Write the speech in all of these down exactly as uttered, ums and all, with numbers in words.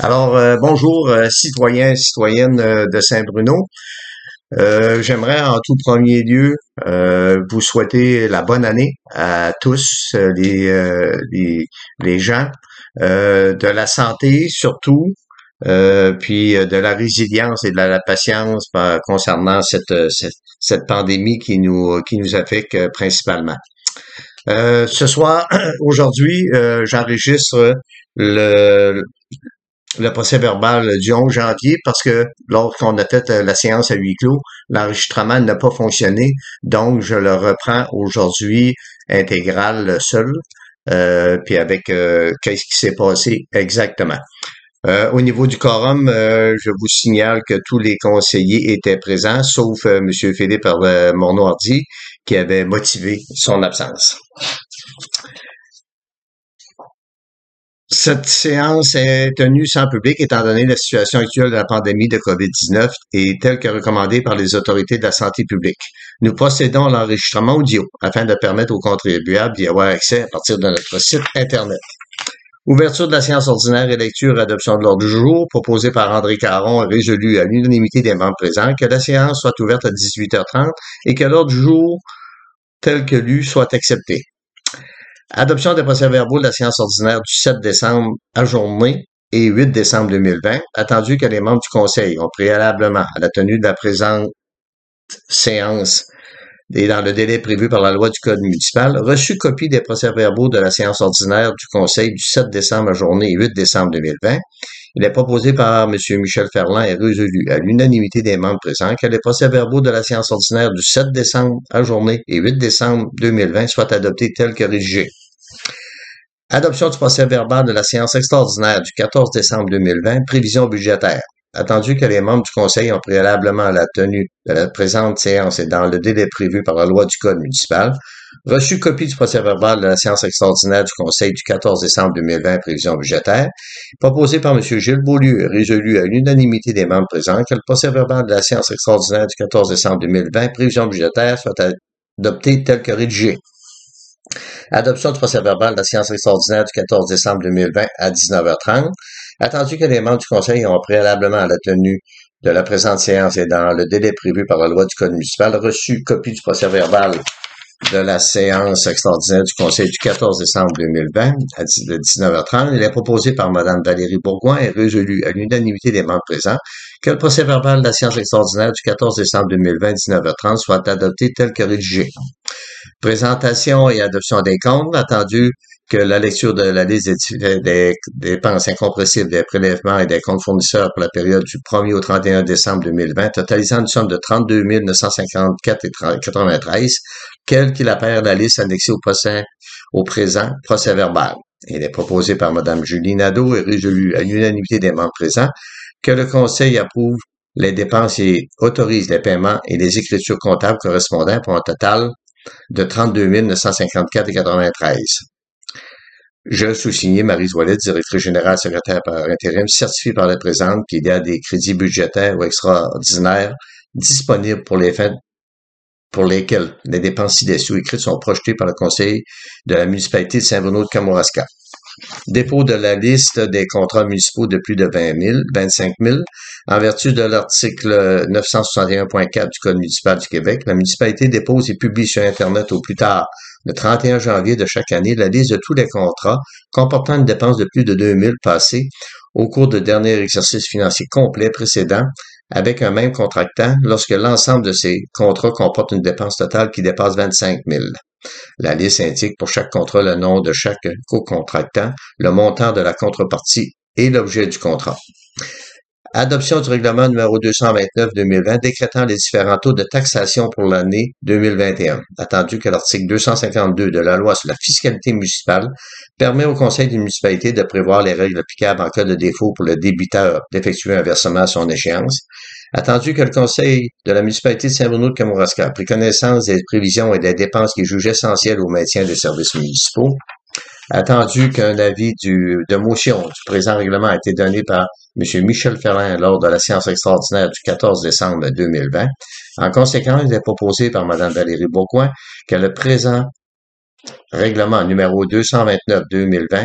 Alors, euh, bonjour, euh, citoyens, citoyennes euh, de Saint-Bruno. Euh, j'aimerais en tout premier lieu euh, vous souhaiter la bonne année à tous euh, les, euh, les, les gens, euh, de la santé surtout, euh, puis euh, de la résilience et de la, la patience par- concernant cette, euh, cette, cette pandémie qui nous, qui nous affecte euh, principalement. Euh, ce soir, aujourd'hui, euh, j'enregistre le, le procès-verbal du onze janvier parce que lorsqu'on a fait euh, la séance à huis clos, l'enregistrement n'a pas fonctionné. Donc, je le reprends aujourd'hui intégral seul, euh, puis avec euh, qu'est-ce qui s'est passé exactement. Euh, au niveau du quorum, euh, je vous signale que tous les conseillers étaient présents, sauf euh, M. Philippe euh, Morneau-Hardy, qui avait motivé son absence. Cette séance est tenue sans public étant donné la situation actuelle de la pandémie de COVID dix-neuf et telle que recommandée par les autorités de la santé publique. Nous procédons à l'enregistrement audio afin de permettre aux contribuables d'y avoir accès à partir de notre site Internet. Ouverture de la séance ordinaire et lecture et adoption de l'ordre du jour, proposé par André Caron et résolu à l'unanimité des membres présents, que la séance soit ouverte à dix-huit heures trente et que l'ordre du jour tel que lu soit accepté. Adoption des procès-verbaux de la séance ordinaire du sept décembre ajournée et huit décembre deux mille vingt, attendu que les membres du Conseil ont préalablement à la tenue de la présente séance et dans le délai prévu par la loi du Code municipal, reçu copie des procès-verbaux de la séance ordinaire du Conseil du sept décembre ajournée et huit décembre deux mille vingt. Il est proposé par M. Michel Ferland et résolu à l'unanimité des membres présents que les procès-verbaux de la séance ordinaire du sept décembre ajournée et huit décembre deux mille vingt soient adoptés tels que rédigés. Adoption du procès-verbal de la séance extraordinaire du quatorze décembre deux mille vingt, prévision budgétaire. Attendu que les membres du Conseil ont préalablement à la tenue de la présente séance et dans le délai prévu par la loi du Code municipal, reçu copie du procès-verbal de la séance extraordinaire du Conseil du quatorze décembre deux mille vingt, prévision budgétaire, proposé par M. Gilles Beaulieu et résolu à l'unanimité des membres présents que le procès-verbal de la séance extraordinaire du quatorze décembre deux mille vingt, prévision budgétaire, soit adopté tel que rédigé. Adoption du procès-verbal de la séance extraordinaire du quatorze décembre deux mille vingt à dix-neuf heures trente. Attendu que les membres du Conseil ont préalablement à la tenue de la présente séance et dans le délai prévu par la loi du Code municipal, reçu copie du procès-verbal de la séance extraordinaire du Conseil du quatorze décembre deux mille vingt à dix-neuf heures trente. Il est proposé par Mme Valérie Bourgoin et résolu à l'unanimité des membres présents que le procès-verbal de la séance extraordinaire du quatorze décembre deux mille vingt à dix-neuf heures trente soit adopté tel que rédigé. Présentation et adoption des comptes, attendu que la lecture de la liste des, des, des dépenses incompressibles des prélèvements et des comptes fournisseurs pour la période du premier au trente et un décembre deux mille vingt, totalisant une somme de trente-deux mille neuf cent cinquante-quatre virgule quatre-vingt-treize, quelle qu'il apparaît la liste annexée au, procès, au présent procès-verbal. Il est proposé par Mme Julie Nadeau et résolu à l'unanimité des membres présents que le Conseil approuve les dépenses et autorise les paiements et les écritures comptables correspondants pour un total de trente-deux mille neuf cent cinquante-quatre virgule quatre-vingt-treize. Je sous-signé Marie Ouellet, directrice générale secrétaire par intérim, certifie par la présente qu'il y a des crédits budgétaires ou extraordinaires disponibles pour les fins pour lesquels les dépenses ci-dessous écrites sont projetées par le Conseil de la municipalité de Saint-Bruno de Kamouraska. Dépôt de la liste des contrats municipaux de plus de vingt mille, vingt-cinq mille. En vertu de l'article neuf cent soixante et un point quatre du Code municipal du Québec, la municipalité dépose et publie sur Internet au plus tard le trente et un janvier de chaque année la liste de tous les contrats comportant une dépense de plus de deux mille passées au cours de dernier exercice financier complet précédent avec un même contractant lorsque l'ensemble de ces contrats comporte une dépense totale qui dépasse vingt-cinq mille. La liste indique pour chaque contrat le nom de chaque co-contractant, le montant de la contrepartie et l'objet du contrat. Adoption du règlement numéro deux cent vingt-neuf deux mille vingt décrétant les différents taux de taxation pour l'année deux mille vingt et un. Attendu que l'article deux cent cinquante-deux de la loi sur la fiscalité municipale permet au Conseil des municipalités de prévoir les règles applicables en cas de défaut pour le débiteur d'effectuer un versement à son échéance. Attendu que le Conseil de la municipalité de Saint-Bruno de Kamouraska a pris connaissance des prévisions et des dépenses qu'il juge essentielles au maintien des services municipaux, attendu qu'un avis du, de motion du présent règlement a été donné par M. Michel Ferland lors de la séance extraordinaire du quatorze décembre deux mille vingt. En conséquence, il est proposé par Mme Valérie Bourgoin que le présent règlement numéro deux cent vingt-neuf deux mille vingt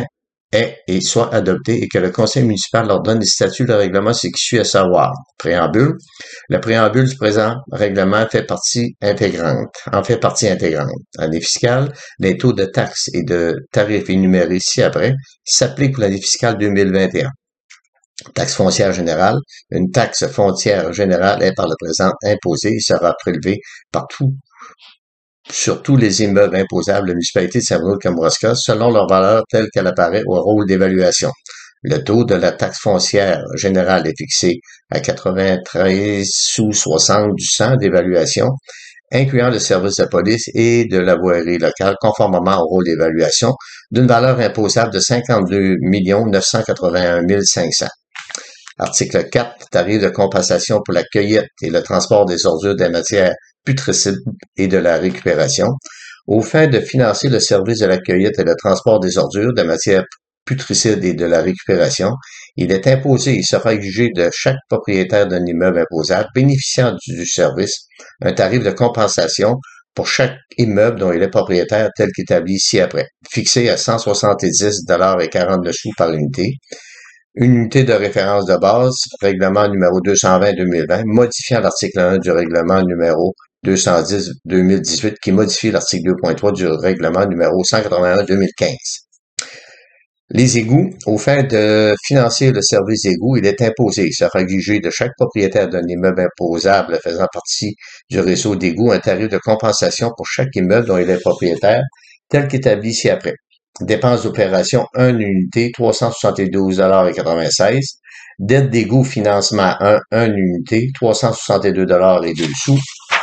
est et soit adopté et que le conseil municipal leur donne les statuts de règlement ci-dessus à savoir. Préambule. Le préambule du présent règlement fait partie intégrante, en fait partie intégrante. Année fiscale, les taux de taxes et de tarifs énumérés ci-après s'appliquent pour l'année fiscale deux mille vingt et un. Taxe foncière générale. Une taxe foncière générale est par le présent imposée et sera prélevée partout sur tous les immeubles imposables de la municipalité de Saint-Bruno-de-Kamouraska selon leur valeur telle qu'elle apparaît au rôle d'évaluation. Le taux de la taxe foncière générale est fixé à quatre-vingt-treize sous soixante du cent d'évaluation, incluant le service de police et de la voirie locale, conformément au rôle d'évaluation, d'une valeur imposable de cinquante-deux millions neuf cent quatre-vingt-un mille cinq cents. Article quatre. Tarif de compensation pour la cueillette et le transport des ordures des matières putricides et de la récupération. Aux fins de financer le service de la cueillette et le transport des ordures des matières putricides et de la récupération, il est imposé et sera exigé de chaque propriétaire d'un immeuble imposable bénéficiant du service un tarif de compensation pour chaque immeuble dont il est propriétaire tel qu'établi ci-après, fixé à cent soixante-dix dollars et quarante-deux sous par unité. Une unité de référence de base, règlement numéro deux cent vingt deux mille vingt, modifiant l'article un du règlement numéro deux cent dix deux mille dix-huit qui modifie l'article deux point trois du règlement numéro cent quatre-vingt-un deux mille quinze. Les égouts, aux fins de financer le service d'égout, il est imposé et sera exigé de chaque propriétaire d'un immeuble imposable faisant partie du réseau d'égouts un tarif de compensation pour chaque immeuble dont il est propriétaire, tel qu'établi ci-après. Dépenses d'opération un unité, trois cent soixante-douze dollars et quatre-vingt-seize. Dette d'égout financement un, une unité, trois cent soixante-deux dollars et deux sous.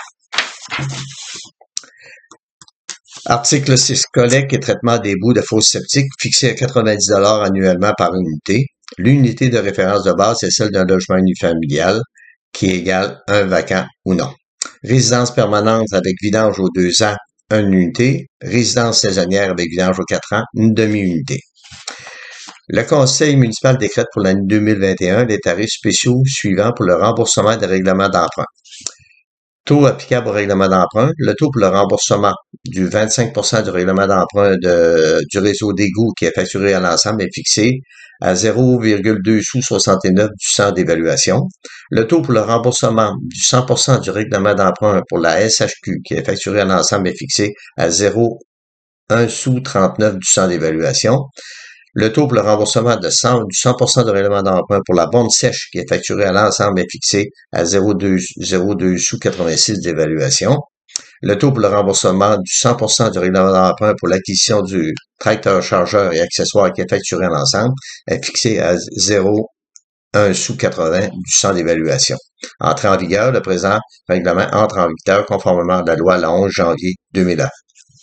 Article six. Collecte et traitement des boues de fosses septiques fixé à quatre-vingt-dix dollars annuellement par unité. L'unité de référence de base est celle d'un logement unifamilial qui égale un vacant ou non. Résidence permanente avec vidange aux deux ans, une unité. Résidence saisonnière avec vidange aux quatre ans, une demi-unité. Le conseil municipal décrète pour l'année deux mille vingt et un les tarifs spéciaux suivants pour le remboursement des règlements d'emprunt. Taux applicable au règlement d'emprunt. Le taux pour le remboursement du vingt-cinq pour cent du règlement d'emprunt de, du réseau d'égout qui est facturé à l'ensemble est fixé à zéro virgule deux sous soixante-neuf du cent d'évaluation. Le taux pour le remboursement du cent pour cent du règlement d'emprunt pour la S H Q qui est facturé à l'ensemble est fixé à zéro virgule un sous trente-neuf du cent d'évaluation. Le taux pour le remboursement de cent, du cent pour cent de règlement d'emprunt pour la bonne sèche qui est facturée à l'ensemble est fixé à zéro virgule deux sous quatre-vingt-six d'évaluation. Le taux pour le remboursement du cent pour cent du règlement d'emprunt pour l'acquisition du tracteur chargeur et accessoires qui est facturé à l'ensemble est fixé à zéro virgule un sous quatre-vingts du cent d'évaluation. Entrée en vigueur, le présent règlement entre en vigueur conformément à la loi le onze janvier deux mille un.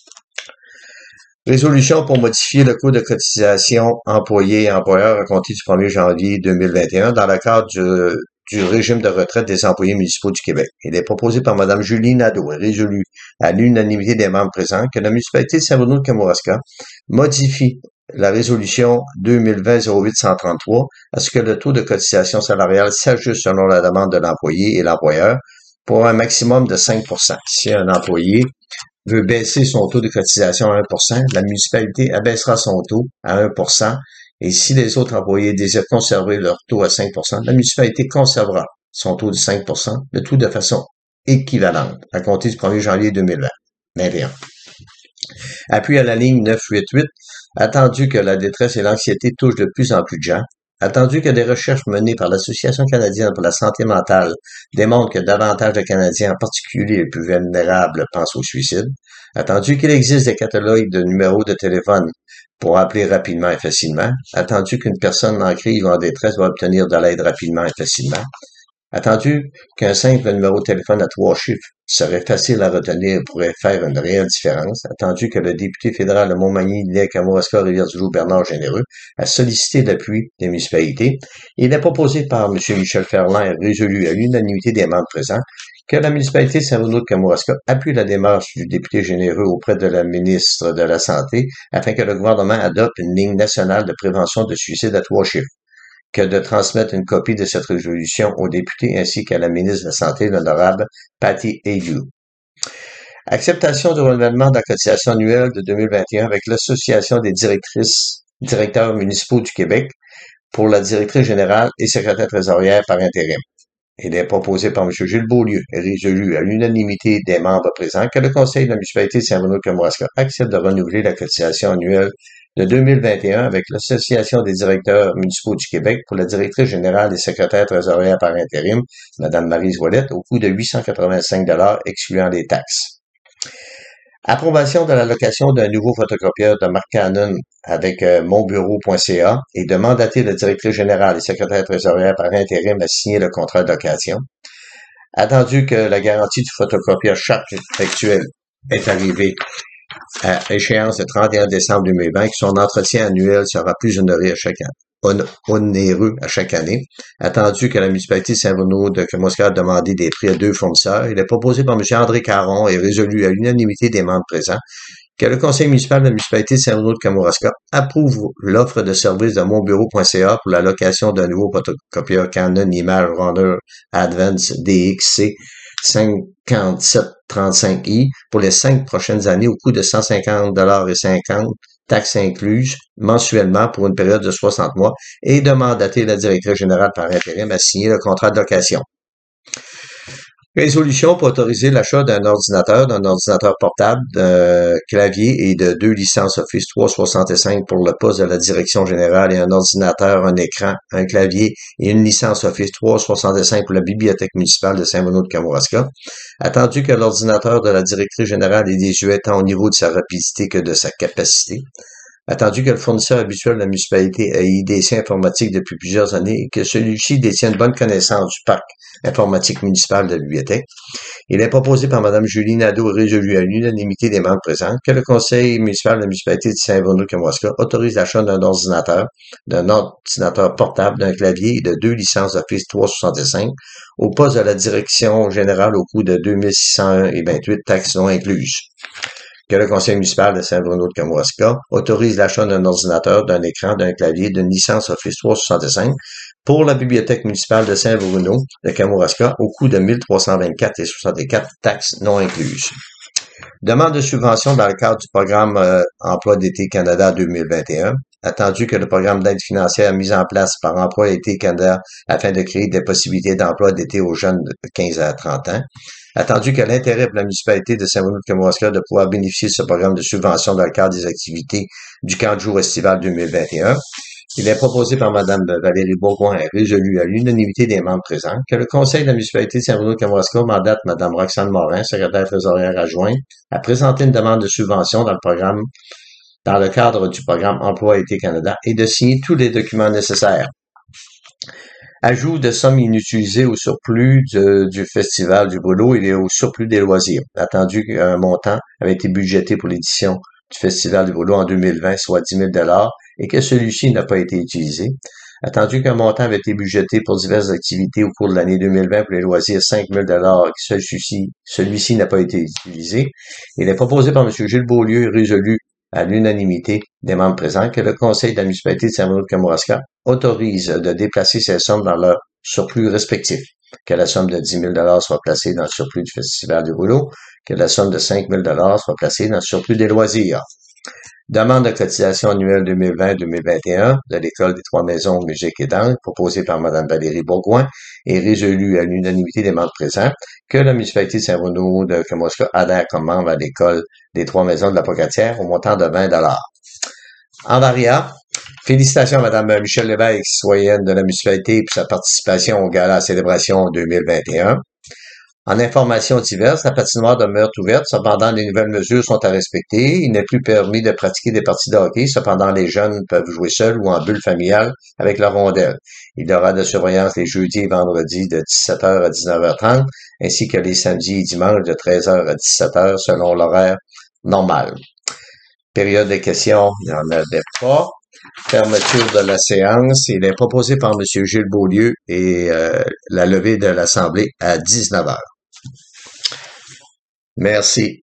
Résolution pour modifier le coût de cotisation employé et employeur à compter du premier janvier deux mille vingt et un dans le cadre du, du régime de retraite des employés municipaux du Québec. Il est proposé par Mme Julie Nadeau et résolu à l'unanimité des membres présents que la municipalité de Saint-Bruno-de-Kamouraska modifie la résolution deux mille vingt zéro huit cent trente-trois à ce que le taux de cotisation salariale s'ajuste selon la demande de l'employé et l'employeur pour un maximum de cinq pour cent. Si un employé veut baisser son taux de cotisation à un pour cent, la municipalité abaissera son taux à un pour cent et si les autres employés désirent conserver leur taux à cinq pour cent, la municipalité conservera son taux de cinq pour cent, le tout de façon équivalente à compter du premier janvier deux mille vingt et un. Appui à la ligne neuf cent quatre-vingt-huit, attendu que la détresse et l'anxiété touchent de plus en plus de gens, attendu que des recherches menées par l'Association canadienne pour la santé mentale démontrent que davantage de Canadiens, en particulier les plus vulnérables, pensent au suicide, attendu qu'il existe des catalogues de numéros de téléphone pour appeler rapidement et facilement, attendu qu'une personne en crise ou en détresse va obtenir de l'aide rapidement et facilement, attendu qu'un simple numéro de téléphone à trois chiffres serait facile à retenir et pourrait faire une réelle différence, attendu que le député fédéral de Montmagny, Lille, Kamouraska, Rivière-du-Loup, Bernard Généreux, a sollicité l'appui des municipalités. Il est proposé par M. Michel Ferland et résolu à l'unanimité des membres présents que la municipalité de Saint-Bruno-de-Kamouraska appuie la démarche du député Généreux auprès de la ministre de la Santé afin que le gouvernement adopte une ligne nationale de prévention de suicide à trois chiffres, que de transmettre une copie de cette résolution aux députés ainsi qu'à la ministre de la Santé, l'honorable Patty Agiu. Acceptation du renouvellement de la cotisation annuelle de deux mille vingt et un avec l'Association des directrices directeurs municipaux du Québec pour la directrice générale et secrétaire trésorière par intérim. Il est proposé par M. Gilles Beaulieu et résolu à l'unanimité des membres présents que le Conseil de la municipalité de Saint-Bruno-de-Kamouraska accepte de renouveler la cotisation annuelle de deux mille vingt et un avec l'Association des directeurs municipaux du Québec pour la directrice générale et secrétaire trésorière par intérim, Mme Maryse Ouellette, au coût de huit cent quatre-vingt-cinq dollars excluant les taxes. Approbation de l'allocation d'un nouveau photocopieur de marque Canon avec euh, monbureau.ca et de mandater la directrice générale et secrétaire trésorière par intérim à signer le contrat de location. Attendu que la garantie du photocopieur Sharp actuel est arrivée à échéance le trente et un décembre deux mille vingt, que son entretien annuel sera plus onéreux à chaque année. onéreux à chaque année. Attendu que la municipalité de Saint-Bruno de Kamouraska a demandé des prix à deux fournisseurs, il est proposé par M. André Caron et résolu à l'unanimité des membres présents que le conseil municipal de la municipalité de Saint-Bruno de Kamouraska approuve l'offre de service de monbureau.ca pour la location d'un nouveau photocopieur Canon Image Runner Advance D X C cinquante-sept trente-cinq i pour les cinq prochaines années au coût de cent cinquante dollars et cinquante taxes incluses mensuellement pour une période de soixante mois et de mandater la directrice générale par intérim à signer le contrat de location. Résolution pour autoriser l'achat d'un ordinateur, d'un ordinateur portable, d'un clavier et de deux licences Office trois cent soixante-cinq pour le poste de la direction générale et un ordinateur, un écran, un clavier et une licence Office trois cent soixante-cinq pour la bibliothèque municipale de Saint-Bruno-de-Kamouraska. Attendu que l'ordinateur de la directrice générale est désuet tant au niveau de sa rapidité que de sa capacité. Attendu que le fournisseur habituel de la municipalité ait I D C informatique depuis plusieurs années et que celui-ci détienne bonne connaissance du parc informatique municipal de la bibliothèque, il est proposé par Mme Julie Nadeau et résolu à l'unanimité des membres présents que le conseil municipal de la municipalité de Saint-Bruno-de-Kamouraska autorise l'achat d'un ordinateur, d'un ordinateur portable, d'un clavier et de deux licences Office trois cent soixante-cinq au poste de la direction générale au coût de deux mille six cent un et vingt-huit taxes non incluses. Que le conseil municipal de Saint-Bruno-de-Kamouraska autorise l'achat d'un ordinateur, d'un écran, d'un clavier, d'une licence Office trois cent soixante-cinq pour la bibliothèque municipale de Saint-Bruno de Kamouraska au coût de mille trois cent vingt-quatre et soixante-quatre taxes non incluses. Demande de subvention dans le cadre du programme euh, Emploi d'été Canada deux mille vingt et un. Attendu que le programme d'aide financière mis en place par Emploi d'été Canada afin de créer des possibilités d'emploi d'été aux jeunes de quinze à trente ans. Attendu que l'intérêt pour la municipalité de Saint-Bruno-de-Kamouraska de pouvoir bénéficier de ce programme de subvention dans le cadre des activités du camp de jour estival deux mille vingt et un. Il est proposé par Mme Valérie Bourgoin et résolu à l'unanimité des membres présents que le conseil de la municipalité de Saint-Bruno-de-Kamouraska mandate Mme Roxane Morin, secrétaire trésorière adjointe, à présenter une demande de subvention dans le programme, dans le cadre du programme Emploi Été Canada et de signer tous les documents nécessaires. Ajout de sommes inutilisées au surplus de, du Festival du Brûlot et au surplus des loisirs. Attendu qu'un montant avait été budgété pour l'édition du Festival du Brûlot en deux mille vingt, soit dix mille dollars, et que celui-ci n'a pas été utilisé. Attendu qu'un montant avait été budgété pour diverses activités au cours de l'année deux mille vingt pour les loisirs, cinq mille dollars, et que celui-ci, celui-ci n'a pas été utilisé. Il est proposé par M. Gilles Beaulieu et résolu à l'unanimité des membres présents que le conseil de la municipalité de Saint-Bruno-de-Kamouraska autorise de déplacer ces sommes dans leur surplus respectif, que la somme de dix mille dollars soit placée dans le surplus du Festival du Brûlot, que la somme de cinq mille dollars soit placée dans le surplus des loisirs. Demande de cotisation annuelle deux mille vingt deux mille vingt et un de l'École des Trois-Maisons Musique et Danse, proposée par Mme Valérie Bourgoin et résolue à l'unanimité des membres présents que la municipalité de Saint-Bruno de Kamouraska adhère comme membre à l'École des Trois-Maisons de la Pocatière au montant de vingt dollars. En variant, félicitations à Mme Michèle Lévesque, citoyenne de la municipalité, pour sa participation au Gala Célébration deux mille vingt et un. En informations diverses, la patinoire demeure ouverte, cependant les nouvelles mesures sont à respecter. Il n'est plus permis de pratiquer des parties de hockey, cependant les jeunes peuvent jouer seuls ou en bulle familiale avec leur rondelle. Il y aura de surveillance les jeudis et vendredis de dix-sept heures à dix-neuf heures trente, ainsi que les samedis et dimanches de treize heures à dix-sept heures selon l'horaire normal. Période de questions, il n'y en avait pas. Fermeture de la séance. Il est proposé par M. Gilles Beaulieu et euh, la levée de l'Assemblée à dix-neuf heures. Merci.